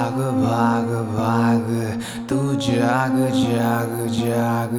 भाग भाग भाग तू जाग जाग जाग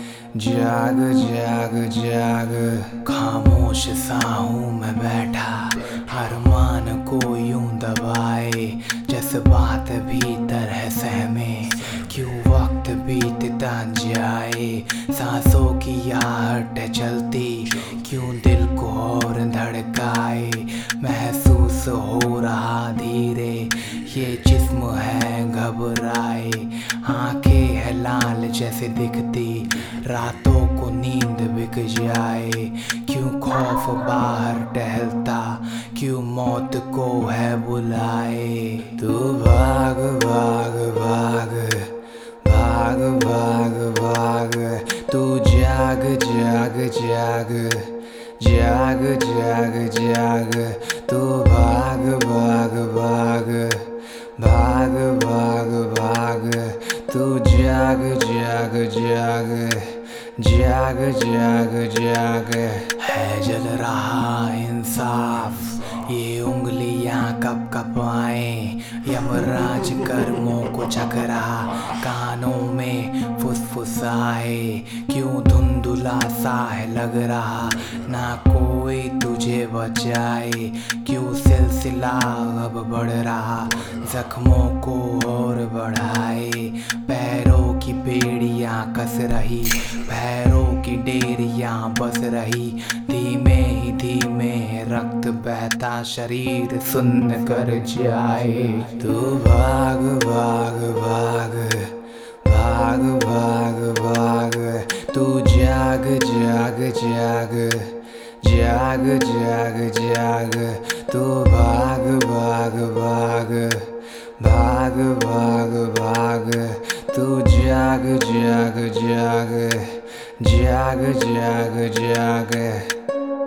जाग जाग जाग। खामोश सा हूँ मैं बैठा, अरमान को यूं दबाए, जज्बात भीतर है सहमे, क्यों वक्त बीतता जाए। सांसों की आहट चलती, क्यों दिल को और धड़काए। महसूस हो रहा धीरे, ये जिस्म है घबराए। आंखें है लाल जैसे दिखती, रातों को नींद बिक जाए। क्यों खौफ बाहर टहलता, क्यों मौत को है बुलाए। तू भाग भाग भाग भाग भाग भाग तू जाग जाग जाग जाग जाग जाग। तू भाग भाग भाग भाग भाग भाग तू जाग जाग जाग जाग जाग जाग। है जल रहा इंसाफ, ये उंगलियां कब कब आए। यमराज कर्मों को चख रहा, कानों में फुसफुसाए। क्यों धुंधुला सा है लग रहा, ना कोई तुझे बचाए। क्यों सिलसिला अब बढ़ रहा, जख्मों को और बढ़ाए। पैरों की बेड़ियां कस रही, पैरों की डेरियां बस रही। धीमे ही धीमे रक्त बहता, शरीर सुन्न कर जाए। तू भाग भाग भाग भाग भाग भाग तू जाग जाग जाग जाग जाग जाग। तू भाग भाग भाग भाग भाग भाग तू जाग जाग जाग जाग जाग जाग।